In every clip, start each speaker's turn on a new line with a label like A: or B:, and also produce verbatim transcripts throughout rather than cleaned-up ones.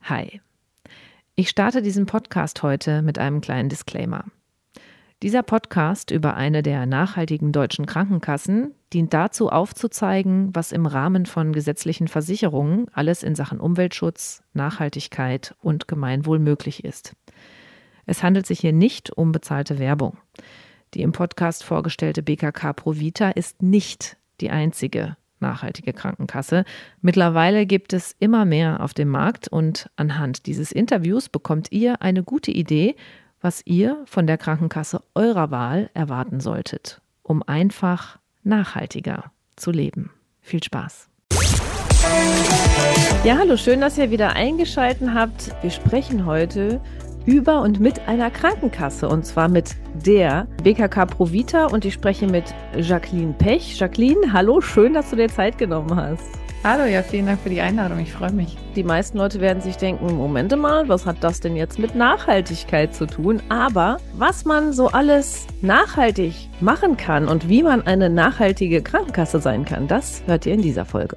A: Hi. Ich starte diesen Podcast heute mit einem kleinen Disclaimer. Dieser Podcast über eine der nachhaltigen deutschen Krankenkassen dient dazu aufzuzeigen, was im Rahmen von gesetzlichen Versicherungen alles in Sachen Umweltschutz, Nachhaltigkeit und Gemeinwohl möglich ist. Es handelt sich hier nicht um bezahlte Werbung. Die im Podcast vorgestellte B K K Provita ist nicht die einzige nachhaltige Krankenkasse. Mittlerweile gibt es immer mehr auf dem Markt und anhand dieses Interviews bekommt ihr eine gute Idee, was ihr von der Krankenkasse eurer Wahl erwarten solltet, um einfach nachhaltiger zu leben. Viel Spaß! Ja, hallo, schön, dass ihr wieder eingeschaltet habt. Wir sprechen heute über und mit einer Krankenkasse, und zwar mit der B K K Provita, und ich spreche mit Jacqueline Pech. Jacqueline, hallo, schön, dass du dir Zeit genommen hast.
B: Hallo, ja, vielen Dank für die Einladung, ich freue mich.
A: Die meisten Leute werden sich denken, Momente mal, was hat das denn jetzt mit Nachhaltigkeit zu tun? Aber was man so alles nachhaltig machen kann und wie man eine nachhaltige Krankenkasse sein kann, das hört ihr in dieser Folge.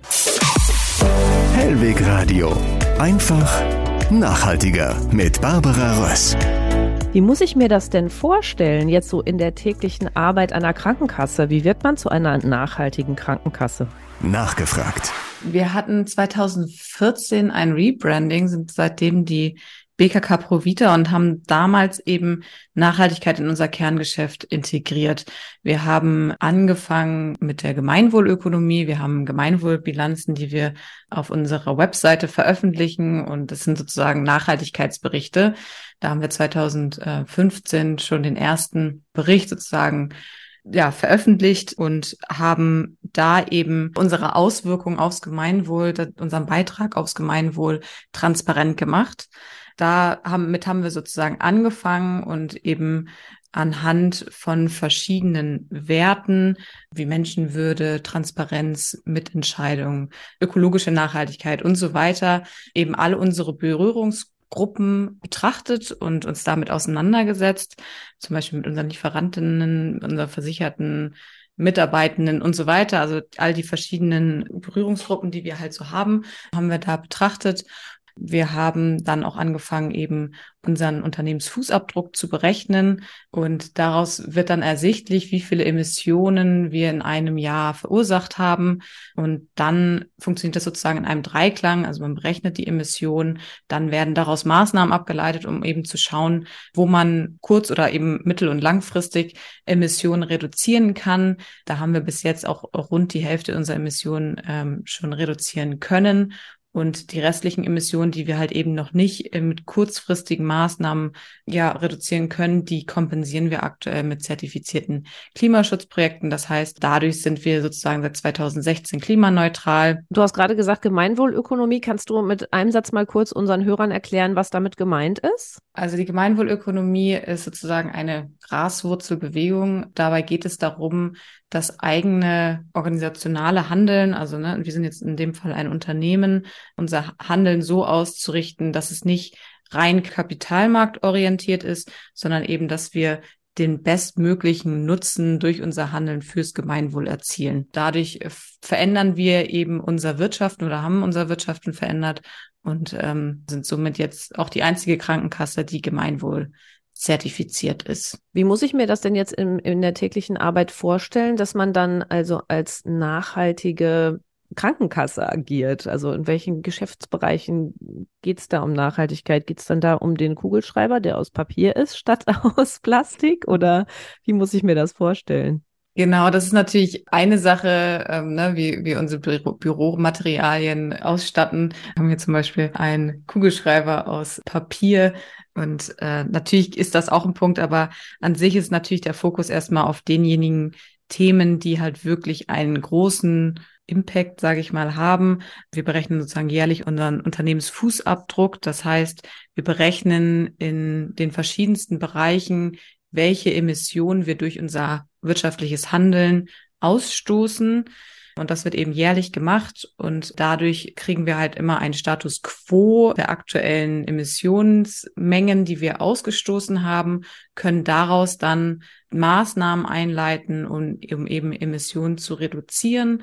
C: Hellweg Radio. Einfach nachhaltiger mit Barbara Röss.
A: Wie muss ich mir das denn vorstellen, jetzt so in der täglichen Arbeit einer Krankenkasse? Wie wird man zu einer nachhaltigen Krankenkasse?
C: Nachgefragt.
B: Wir hatten zweitausendvierzehn ein Rebranding, sind seitdem die B K K Provita und haben damals eben Nachhaltigkeit in unser Kerngeschäft integriert. Wir haben angefangen mit der Gemeinwohlökonomie. Wir haben Gemeinwohlbilanzen, die wir auf unserer Webseite veröffentlichen, und das sind sozusagen Nachhaltigkeitsberichte. Da haben wir zweitausendfünfzehn schon den ersten Bericht sozusagen ja, veröffentlicht und haben da eben unsere Auswirkungen aufs Gemeinwohl, unseren Beitrag aufs Gemeinwohl transparent gemacht. Da haben, mit haben wir sozusagen angefangen und eben anhand von verschiedenen Werten wie Menschenwürde, Transparenz, Mitentscheidung, ökologische Nachhaltigkeit und so weiter eben alle unsere Berührungs Gruppen betrachtet und uns damit auseinandergesetzt, zum Beispiel mit unseren Lieferantinnen, unseren Versicherten, Mitarbeitenden und so weiter. Also all die verschiedenen Berührungsgruppen, die wir halt so haben, haben wir da betrachtet. Wir haben dann auch angefangen, eben unseren Unternehmensfußabdruck zu berechnen, und daraus wird dann ersichtlich, wie viele Emissionen wir in einem Jahr verursacht haben, und dann funktioniert das sozusagen in einem Dreiklang, also man berechnet die Emissionen, dann werden daraus Maßnahmen abgeleitet, um eben zu schauen, wo man kurz- oder eben mittel- und langfristig Emissionen reduzieren kann. Da haben wir bis jetzt auch rund die Hälfte unserer Emissionen ähm, schon reduzieren können. Und die restlichen Emissionen, die wir halt eben noch nicht mit kurzfristigen Maßnahmen ja reduzieren können, die kompensieren wir aktuell mit zertifizierten Klimaschutzprojekten. Das heißt, dadurch sind wir sozusagen seit zweitausendsechzehn klimaneutral.
A: Du hast gerade gesagt, Gemeinwohlökonomie. Kannst du mit einem Satz mal kurz unseren Hörern erklären, was damit gemeint ist?
B: Also die Gemeinwohlökonomie ist sozusagen eine Graswurzelbewegung. Dabei geht es darum, das eigene organisationale Handeln, also ne, wir sind jetzt in dem Fall ein Unternehmen, unser Handeln so auszurichten, dass es nicht rein kapitalmarktorientiert ist, sondern eben, dass wir den bestmöglichen Nutzen durch unser Handeln fürs Gemeinwohl erzielen. Dadurch verändern wir eben unser Wirtschaften oder haben unser Wirtschaften verändert und ähm, sind somit jetzt auch die einzige Krankenkasse, die Gemeinwohl zertifiziert ist.
A: Wie muss ich mir das denn jetzt in, in der täglichen Arbeit vorstellen, dass man dann also als nachhaltige Krankenkasse agiert? Also in welchen Geschäftsbereichen geht es da um Nachhaltigkeit? Geht es dann da um den Kugelschreiber, der aus Papier ist, statt aus Plastik? Oder wie muss ich mir das vorstellen?
B: Genau, das ist natürlich eine Sache, ähm, ne, wie wir unsere Büro Büromaterialien ausstatten. Wir haben hier zum Beispiel einen Kugelschreiber aus Papier, und äh, natürlich ist das auch ein Punkt, aber an sich ist natürlich der Fokus erstmal auf denjenigen Themen, die halt wirklich einen großen Impact, sage ich mal, haben. Wir berechnen sozusagen jährlich unseren Unternehmensfußabdruck. Das heißt, wir berechnen in den verschiedensten Bereichen, welche Emissionen wir durch unser wirtschaftliches Handeln ausstoßen. Und das wird eben jährlich gemacht, und dadurch kriegen wir halt immer einen Status quo der aktuellen Emissionsmengen, die wir ausgestoßen haben, können daraus dann Maßnahmen einleiten, um, um eben Emissionen zu reduzieren.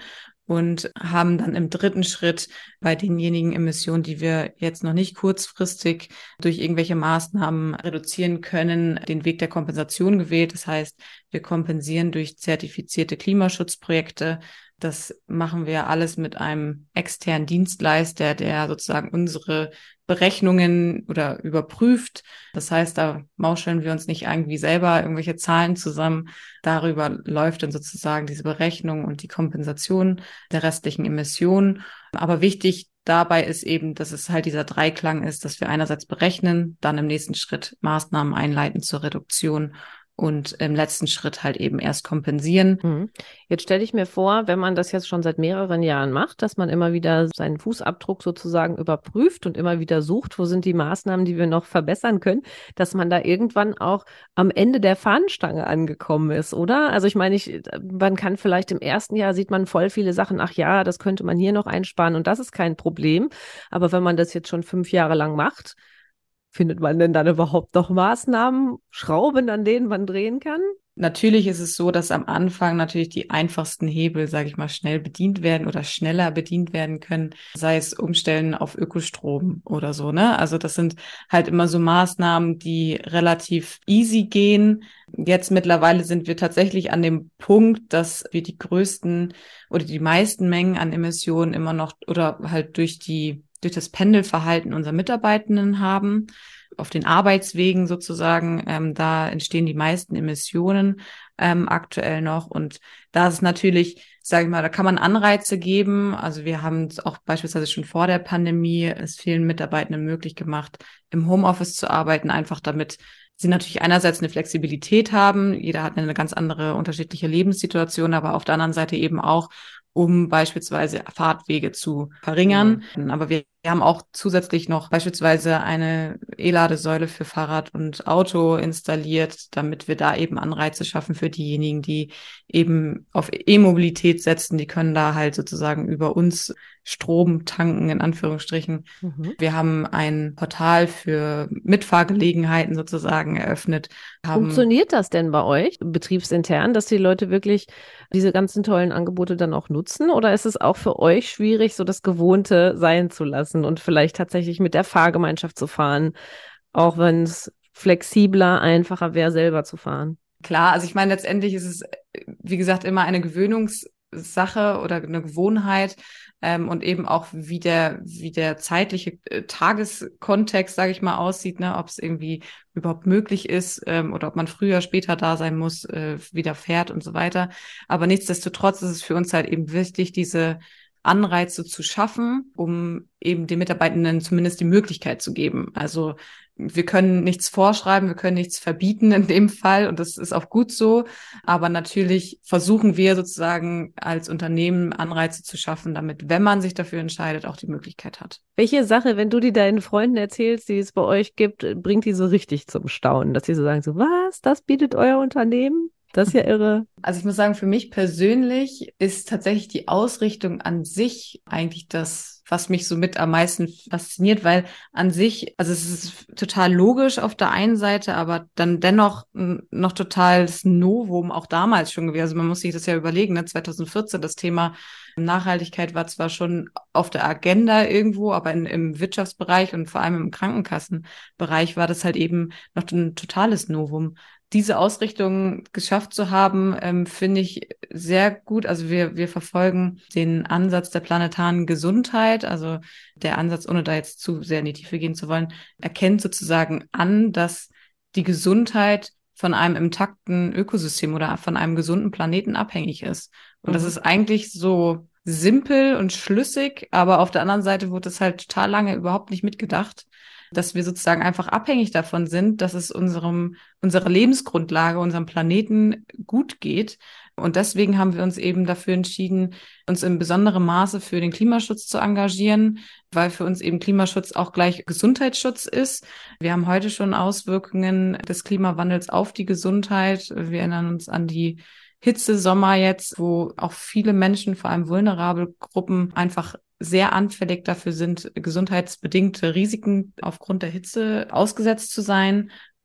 B: und haben dann im dritten Schritt bei denjenigen Emissionen, die wir jetzt noch nicht kurzfristig durch irgendwelche Maßnahmen reduzieren können, den Weg der Kompensation gewählt. Das heißt, wir kompensieren durch zertifizierte Klimaschutzprojekte. Das machen wir alles mit einem externen Dienstleister, der sozusagen unsere Berechnungen oder überprüft. Das heißt, da mauscheln wir uns nicht irgendwie selber irgendwelche Zahlen zusammen. Darüber läuft dann sozusagen diese Berechnung und die Kompensation der restlichen Emissionen. Aber wichtig dabei ist eben, dass es halt dieser Dreiklang ist, dass wir einerseits berechnen, dann im nächsten Schritt Maßnahmen einleiten zur Reduktion und im letzten Schritt halt eben erst kompensieren.
A: Jetzt stelle ich mir vor, wenn man das jetzt schon seit mehreren Jahren macht, dass man immer wieder seinen Fußabdruck sozusagen überprüft und immer wieder sucht, wo sind die Maßnahmen, die wir noch verbessern können, dass man da irgendwann auch am Ende der Fahnenstange angekommen ist, oder? Also ich meine, ich, man kann vielleicht im ersten Jahr sieht man voll viele Sachen, ach ja, das könnte man hier noch einsparen und das ist kein Problem. Aber wenn man das jetzt schon fünf Jahre lang macht, findet man denn dann überhaupt noch Maßnahmen, Schrauben, an denen man drehen kann?
B: Natürlich ist es so, dass am Anfang natürlich die einfachsten Hebel, sage ich mal, schnell bedient werden oder schneller bedient werden können, sei es Umstellen auf Ökostrom oder so, ne? Also das sind halt immer so Maßnahmen, die relativ easy gehen. Jetzt mittlerweile sind wir tatsächlich an dem Punkt, dass wir die größten oder die meisten Mengen an Emissionen immer noch oder halt durch die durch das Pendelverhalten unserer Mitarbeitenden haben, auf den Arbeitswegen sozusagen, ähm, da entstehen die meisten Emissionen ähm, aktuell noch. Und da ist es natürlich, sage ich mal, da kann man Anreize geben. Also wir haben es auch beispielsweise schon vor der Pandemie es vielen Mitarbeitenden möglich gemacht, im Homeoffice zu arbeiten, einfach damit sie natürlich einerseits eine Flexibilität haben. Jeder hat eine ganz andere unterschiedliche Lebenssituation, aber auf der anderen Seite eben auch, um beispielsweise Fahrtwege zu verringern. Mhm. Aber wir haben auch zusätzlich noch beispielsweise eine E-Ladesäule für Fahrrad und Auto installiert, damit wir da eben Anreize schaffen für diejenigen, die eben auf E-Mobilität setzen. Die können da halt sozusagen über uns Strom tanken, in Anführungsstrichen. Mhm. Wir haben ein Portal für Mitfahrgelegenheiten sozusagen eröffnet.
A: Funktioniert das denn bei euch, betriebsintern, dass die Leute wirklich diese ganzen tollen Angebote dann auch nutzen? Oder ist es auch für euch schwierig, so das Gewohnte sein zu lassen und vielleicht tatsächlich mit der Fahrgemeinschaft zu fahren, auch wenn es flexibler, einfacher wäre, selber zu fahren?
B: Klar, also ich meine, letztendlich ist es, wie gesagt, immer eine Gewöhnungssache oder eine Gewohnheit. Ähm, und eben auch, wie der, wie der zeitliche äh, Tageskontext, sage ich mal, aussieht, ne, ob es irgendwie überhaupt möglich ist ähm, oder ob man früher, später da sein muss, äh, wieder fährt und so weiter. Aber nichtsdestotrotz ist es für uns halt eben wichtig, diese Anreize zu schaffen, um eben den Mitarbeitenden zumindest die Möglichkeit zu geben. Also wir können nichts vorschreiben, wir können nichts verbieten in dem Fall und das ist auch gut so. Aber natürlich versuchen wir sozusagen als Unternehmen Anreize zu schaffen, damit, wenn man sich dafür entscheidet, auch die Möglichkeit hat.
A: Welche Sache, wenn du die deinen Freunden erzählst, die es bei euch gibt, bringt die so richtig zum Staunen, dass sie so sagen, so was, das bietet euer Unternehmen? Das ist ja irre.
B: Also ich muss sagen, für mich persönlich ist tatsächlich die Ausrichtung an sich eigentlich das, was mich so mit am meisten fasziniert, weil an sich, also es ist total logisch auf der einen Seite, aber dann dennoch noch total das Novum auch damals schon gewesen. Also man muss sich das ja überlegen, ne? zwanzig vierzehn, das Thema Nachhaltigkeit war zwar schon auf der Agenda irgendwo, aber in, im Wirtschaftsbereich und vor allem im Krankenkassenbereich war das halt eben noch ein totales Novum. Diese Ausrichtung geschafft zu haben, ähm, finde ich sehr gut. Also wir wir verfolgen den Ansatz der planetaren Gesundheit. Also der Ansatz, ohne da jetzt zu sehr in die Tiefe gehen zu wollen, erkennt sozusagen an, dass die Gesundheit von einem intakten Ökosystem oder von einem gesunden Planeten abhängig ist. Und mhm. das ist eigentlich so simpel und schlüssig, aber auf der anderen Seite wurde es halt total lange überhaupt nicht mitgedacht, dass wir sozusagen einfach abhängig davon sind, dass es unserem, unserer Lebensgrundlage, unserem Planeten gut geht. Und deswegen haben wir uns eben dafür entschieden, uns in besonderem Maße für den Klimaschutz zu engagieren, weil für uns eben Klimaschutz auch gleich Gesundheitsschutz ist. Wir haben heute schon Auswirkungen des Klimawandels auf die Gesundheit. Wir erinnern uns an die Hitzesommer jetzt, wo auch viele Menschen, vor allem vulnerable Gruppen, einfach sehr anfällig dafür sind, gesundheitsbedingte Risiken aufgrund der Hitze ausgesetzt zu sein.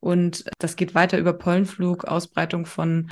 B: Und das geht weiter über Pollenflug, Ausbreitung von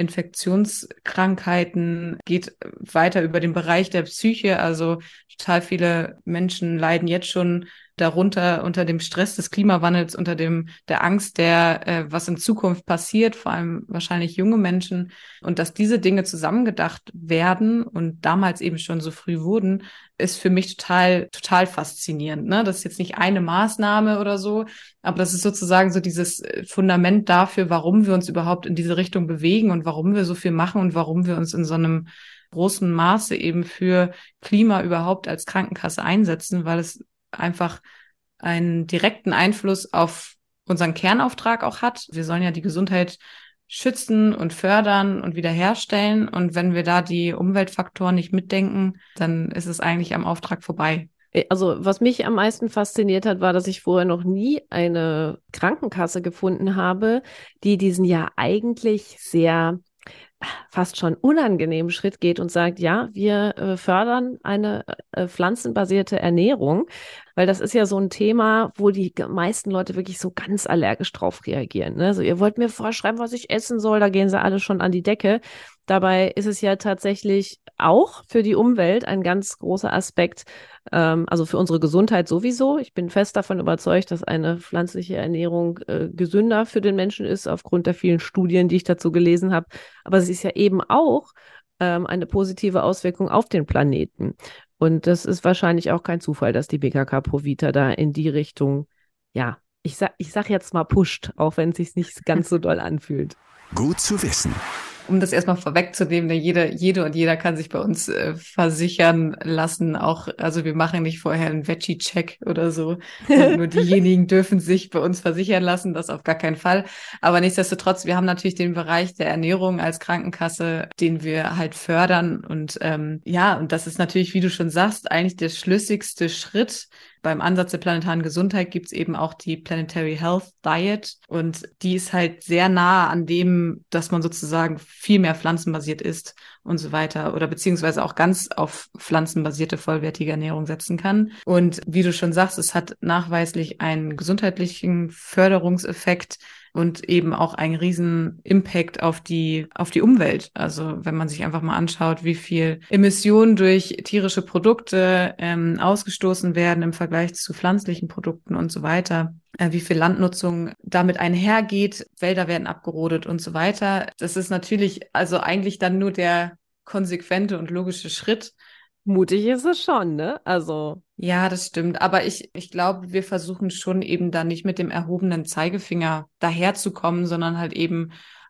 B: Infektionskrankheiten, geht weiter über den Bereich der Psyche. Also total viele Menschen leiden jetzt schon darunter unter dem Stress des Klimawandels, unter dem der Angst, der äh, was in Zukunft passiert, vor allem wahrscheinlich junge Menschen. Und dass diese Dinge zusammengedacht werden und damals eben schon so früh wurden, ist für mich total total faszinierend. Ne? Das ist jetzt nicht eine Maßnahme oder so, aber das ist sozusagen so dieses Fundament dafür, warum wir uns überhaupt in diese Richtung bewegen und warum wir so viel machen und warum wir uns in so einem großen Maße eben für Klima überhaupt als Krankenkasse einsetzen, weil es einfach einen direkten Einfluss auf unseren Kernauftrag auch hat. Wir sollen ja die Gesundheit schützen und fördern und wiederherstellen. Und wenn wir da die Umweltfaktoren nicht mitdenken, dann ist es eigentlich am Auftrag vorbei.
D: Also was mich am meisten fasziniert hat, war, dass ich vorher noch nie eine Krankenkasse gefunden habe, die diesen ja eigentlich sehr fast schon unangenehmen Schritt geht und sagt, ja, wir äh, fördern eine äh, pflanzenbasierte Ernährung, weil das ist ja so ein Thema, wo die meisten Leute wirklich so ganz allergisch drauf reagieren. Ne? Also ihr wollt mir vorschreiben, was ich essen soll, da gehen sie alle schon an die Decke. Dabei ist es ja tatsächlich auch für die Umwelt ein ganz großer Aspekt, ähm, also für unsere Gesundheit sowieso. Ich bin fest davon überzeugt, dass eine pflanzliche Ernährung äh, gesünder für den Menschen ist, aufgrund der vielen Studien, die ich dazu gelesen habe. Aber sie ist ja eben auch ähm, eine positive Auswirkung auf den Planeten. Und das ist wahrscheinlich auch kein Zufall, dass die B K K Provita da in die Richtung, ja, ich sag, ich sag jetzt mal pusht, auch wenn es sich nicht ganz so doll anfühlt.
C: Gut zu wissen.
B: Um das erstmal vorwegzunehmen, denn jede, jede und jeder kann sich bei uns äh, versichern lassen. Auch, also wir machen nicht vorher einen Veggie-Check oder so. Und nur diejenigen dürfen sich bei uns versichern lassen, das auf gar keinen Fall. Aber nichtsdestotrotz, wir haben natürlich den Bereich der Ernährung als Krankenkasse, den wir halt fördern. Und ähm, ja, und das ist natürlich, wie du schon sagst, eigentlich der schlüssigste Schritt. Beim Ansatz der planetaren Gesundheit gibt's eben auch die Planetary Health Diet und die ist halt sehr nah an dem, dass man sozusagen viel mehr pflanzenbasiert isst und so weiter oder beziehungsweise auch ganz auf pflanzenbasierte vollwertige Ernährung setzen kann. Und wie du schon sagst, es hat nachweislich einen gesundheitlichen Förderungseffekt und eben auch einen riesen Impact auf die, auf die Umwelt. Also wenn man sich einfach mal anschaut, wie viel Emissionen durch tierische Produkte ähm, ausgestoßen werden im Vergleich zu pflanzlichen Produkten und so weiter, äh, wie viel Landnutzung damit einhergeht, Wälder werden abgerodet und so weiter. Das ist natürlich also eigentlich dann nur der konsequente und logische Schritt.
D: Mutig ist es schon, ne? Also.
B: Ja, das stimmt. Aber ich, ich glaube, wir versuchen schon eben da nicht mit dem erhobenen Zeigefinger daherzukommen, sondern halt eben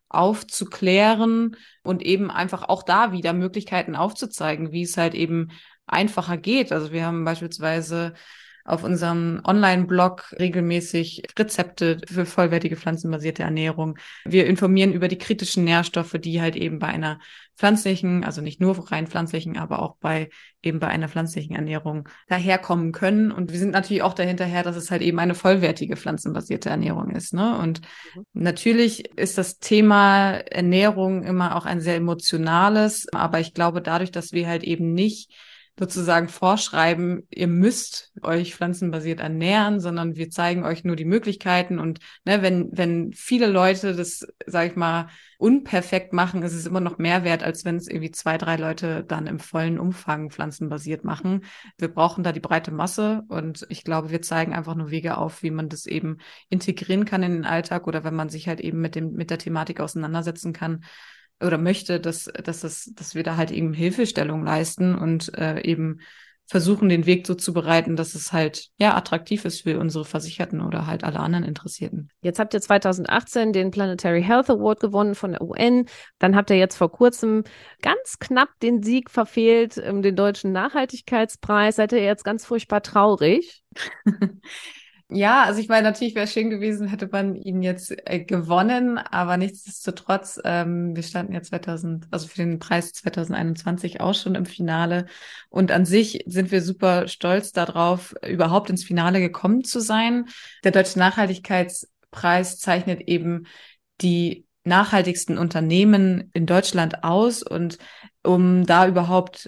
B: aufzuklären und eben einfach auch da wieder Möglichkeiten aufzuzeigen, wie es halt eben einfacher geht. Also wir haben beispielsweise auf unserem Online-Blog regelmäßig Rezepte für vollwertige pflanzenbasierte Ernährung. Wir informieren über die kritischen Nährstoffe, die halt eben bei einer pflanzlichen, also nicht nur rein pflanzlichen, aber auch bei eben bei einer pflanzlichen Ernährung daherkommen können. Und wir sind natürlich auch dahinterher, dass es halt eben eine vollwertige pflanzenbasierte Ernährung ist, ne? Und mhm. natürlich ist das Thema Ernährung immer auch ein sehr emotionales, aber ich glaube, dadurch, dass wir halt eben nicht sozusagen vorschreiben, ihr müsst euch pflanzenbasiert ernähren, sondern wir zeigen euch nur die Möglichkeiten und ne, wenn wenn viele Leute das, sage ich mal, unperfekt machen, ist es immer noch mehr wert, als wenn es irgendwie zwei, drei Leute dann im vollen Umfang pflanzenbasiert machen. Wir brauchen da die breite Masse und ich glaube, wir zeigen einfach nur Wege auf, wie man das eben integrieren kann in den Alltag oder wenn man sich halt eben mit dem mit der Thematik auseinandersetzen kann oder möchte, dass, dass, das, dass wir da halt eben Hilfestellung leisten und äh, eben versuchen, den Weg so zu bereiten, dass es halt ja attraktiv ist für unsere Versicherten oder halt alle anderen Interessierten.
D: Jetzt habt ihr zwanzig achtzehn den Planetary Health Award gewonnen von der U N. Dann habt ihr jetzt vor kurzem ganz knapp den Sieg verfehlt, den Deutschen Nachhaltigkeitspreis. Seid ihr jetzt ganz furchtbar traurig?
B: Ja, also ich meine, natürlich wäre es schön gewesen, hätte man ihn jetzt äh, gewonnen, aber nichtsdestotrotz, ähm, wir standen ja zweitausend, also für den Preis zwanzig einundzwanzig auch schon im Finale und an sich sind wir super stolz darauf, überhaupt ins Finale gekommen zu sein. Der Deutsche Nachhaltigkeitspreis zeichnet eben die nachhaltigsten Unternehmen in Deutschland aus und um da überhaupt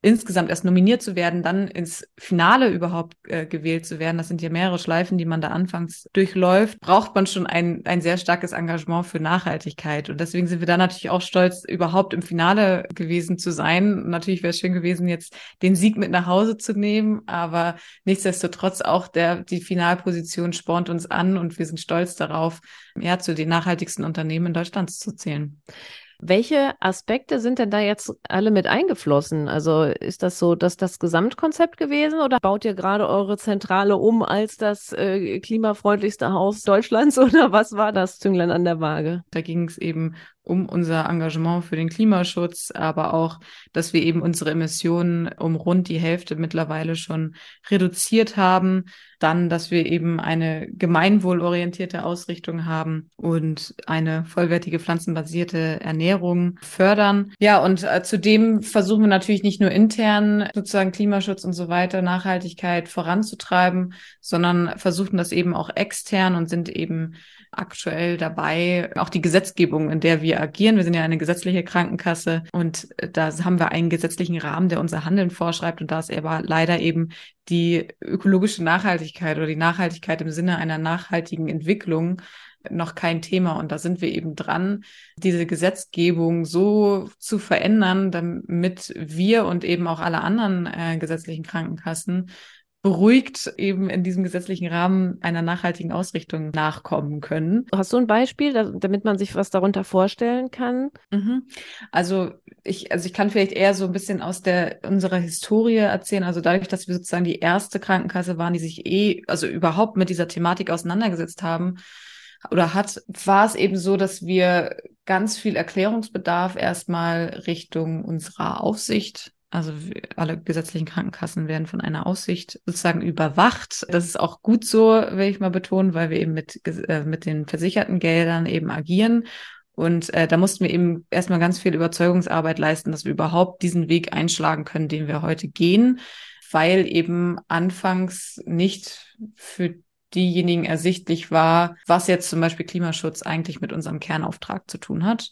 B: insgesamt erst nominiert zu werden, dann ins Finale überhaupt äh, gewählt zu werden, das sind ja mehrere Schleifen, die man da anfangs durchläuft, braucht man schon ein, ein sehr starkes Engagement für Nachhaltigkeit. Und deswegen sind wir da natürlich auch stolz, überhaupt im Finale gewesen zu sein. Natürlich wäre es schön gewesen, jetzt den Sieg mit nach Hause zu nehmen, aber nichtsdestotrotz auch der, die Finalposition spornt uns an und wir sind stolz darauf, ja, zu den nachhaltigsten Unternehmen Deutschlands zu zählen.
D: Welche Aspekte sind denn da jetzt alle mit eingeflossen? Also ist das so, dass das Gesamtkonzept gewesen oder baut ihr gerade eure Zentrale um als das äh, klimafreundlichste Haus Deutschlands oder was war das Zünglein an der Waage?
B: Da ging es eben um unser Engagement für den Klimaschutz, aber auch, dass wir eben unsere Emissionen um rund die Hälfte mittlerweile schon reduziert haben. Dann, dass wir eben eine gemeinwohlorientierte Ausrichtung haben und eine vollwertige pflanzenbasierte Ernährung fördern. Ja, und äh, zudem versuchen wir natürlich nicht nur intern sozusagen Klimaschutz und so weiter, Nachhaltigkeit voranzutreiben, sondern versuchen das eben auch extern und sind eben aktuell dabei, auch die Gesetzgebung, in der wir agieren. Wir sind ja eine gesetzliche Krankenkasse und da haben wir einen gesetzlichen Rahmen, der unser Handeln vorschreibt und da ist aber leider eben die ökologische Nachhaltigkeit oder die Nachhaltigkeit im Sinne einer nachhaltigen Entwicklung noch kein Thema. Und da sind wir eben dran, diese Gesetzgebung so zu verändern, damit wir und eben auch alle anderen äh, gesetzlichen Krankenkassen beruhigt eben in diesem gesetzlichen Rahmen einer nachhaltigen Ausrichtung nachkommen können.
D: Hast du ein Beispiel, da, damit man sich was darunter vorstellen kann?
B: Mhm. Also ich, also ich kann vielleicht eher so ein bisschen aus der unserer Historie erzählen. Also dadurch, dass wir sozusagen die erste Krankenkasse waren, die sich eh, also überhaupt mit dieser Thematik auseinandergesetzt haben oder hat, war es eben so, dass wir ganz viel Erklärungsbedarf erstmal Richtung unserer Aufsicht. Also alle gesetzlichen Krankenkassen werden von einer Aufsicht sozusagen überwacht. Das ist auch gut so, will ich mal betonen, weil wir eben mit, äh, mit den versicherten Geldern eben agieren. Und äh, da mussten wir eben erstmal ganz viel Überzeugungsarbeit leisten, dass wir überhaupt diesen Weg einschlagen können, den wir heute gehen, weil eben anfangs nicht für diejenigen ersichtlich war, was jetzt zum Beispiel Klimaschutz eigentlich mit unserem Kernauftrag zu tun hat.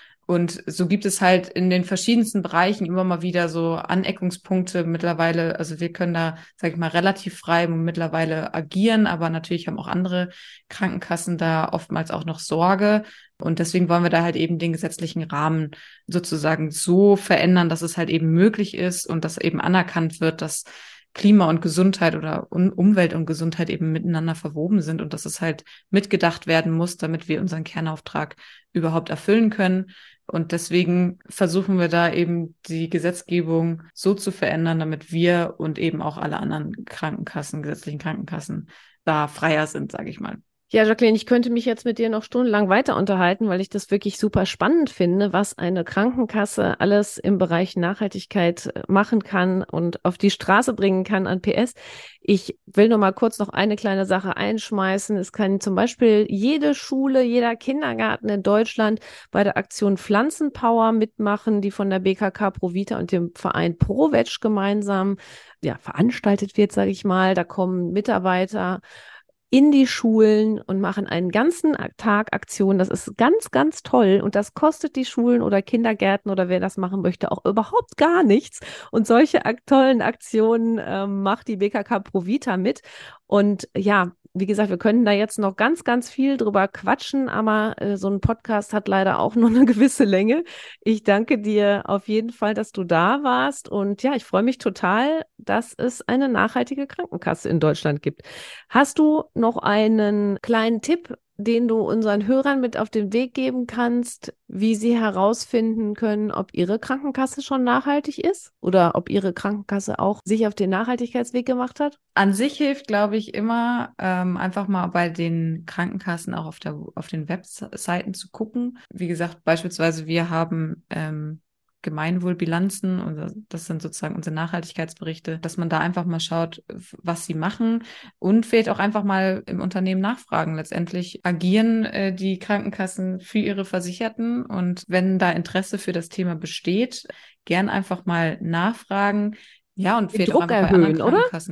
B: Und so gibt es halt in den verschiedensten Bereichen immer mal wieder so Aneckungspunkte mittlerweile. Also wir können da, sage ich mal, relativ frei mittlerweile agieren, aber natürlich haben auch andere Krankenkassen da oftmals auch noch Sorge. Und deswegen wollen wir da halt eben den gesetzlichen Rahmen sozusagen so verändern, dass es halt eben möglich ist und dass eben anerkannt wird, dass Klima und Gesundheit oder Umwelt und Gesundheit eben miteinander verwoben sind und dass es halt mitgedacht werden muss, damit wir unseren Kernauftrag überhaupt erfüllen können. Und deswegen versuchen wir da eben die Gesetzgebung so zu verändern, damit wir und eben auch alle anderen Krankenkassen, gesetzlichen Krankenkassen da freier sind, sage ich mal.
D: Ja, Jacqueline, ich könnte mich jetzt mit dir noch stundenlang weiter unterhalten, weil ich das wirklich super spannend finde, was eine Krankenkasse alles im Bereich Nachhaltigkeit machen kann und auf die Straße bringen kann an P S. Ich will noch mal kurz noch eine kleine Sache einschmeißen. Es kann zum Beispiel jede Schule, jeder Kindergarten in Deutschland bei der Aktion Pflanzenpower mitmachen, die von der B K K Provita und dem Verein ProVeg gemeinsam ja, veranstaltet wird, sage ich mal. Da kommen Mitarbeiter in die Schulen und machen einen ganzen Tag Aktionen. Das ist ganz, ganz toll. Und das kostet die Schulen oder Kindergärten oder wer das machen möchte auch überhaupt gar nichts. Und solche ak- tollen Aktionen äh, macht die B K K Provita mit. Und ja, wie gesagt, wir können da jetzt noch ganz, ganz viel drüber quatschen, aber äh, so ein Podcast hat leider auch nur eine gewisse Länge. Ich danke dir auf jeden Fall, dass du da warst. Und ja, ich freue mich total, dass es eine nachhaltige Krankenkasse in Deutschland gibt. Hast du noch einen kleinen Tipp, den du unseren Hörern mit auf den Weg geben kannst, wie sie herausfinden können, ob ihre Krankenkasse schon nachhaltig ist oder ob ihre Krankenkasse auch sich auf den Nachhaltigkeitsweg gemacht hat?
B: An sich hilft, glaube ich, immer ähm, einfach mal bei den Krankenkassen auch auf der auf den Webseiten zu gucken. Wie gesagt, beispielsweise wir haben ähm, Gemeinwohlbilanzen und das sind sozusagen unsere Nachhaltigkeitsberichte, dass man da einfach mal schaut, was sie machen und vielleicht auch einfach mal im Unternehmen nachfragen. Letztendlich agieren äh, die Krankenkassen für ihre Versicherten und wenn da Interesse für das Thema besteht, gern einfach mal nachfragen. Ja, und
D: Den
B: vielleicht
D: Druck
B: auch einfach
D: erhöhen,
B: bei anderen
D: oder?
B: Krankenkassen.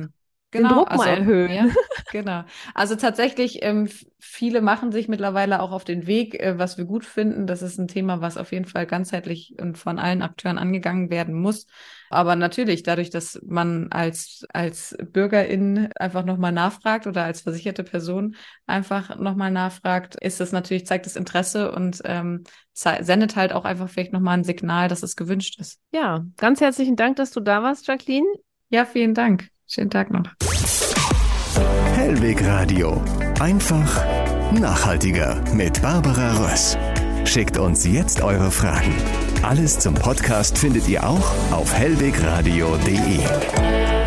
B: Genau,
D: den Druck
B: also,
D: mal erhöhen.
B: Ja, genau. Also tatsächlich, ähm, viele machen sich mittlerweile auch auf den Weg, äh, was wir gut finden. Das ist ein Thema, was auf jeden Fall ganzheitlich und von allen Akteuren angegangen werden muss. Aber natürlich, dadurch, dass man als, als Bürgerin einfach nochmal nachfragt oder als versicherte Person einfach nochmal nachfragt, ist das natürlich, zeigt das Interesse und ähm, sendet halt auch einfach vielleicht nochmal ein Signal, dass es gewünscht ist.
D: Ja, ganz herzlichen Dank, dass du da warst, Jacqueline.
B: Ja, vielen Dank. Schönen Tag noch.
C: Hellweg Radio. Einfach nachhaltiger mit Barbara Röss. Schickt uns jetzt eure Fragen. Alles zum Podcast findet ihr auch auf hellwegradio punkt de.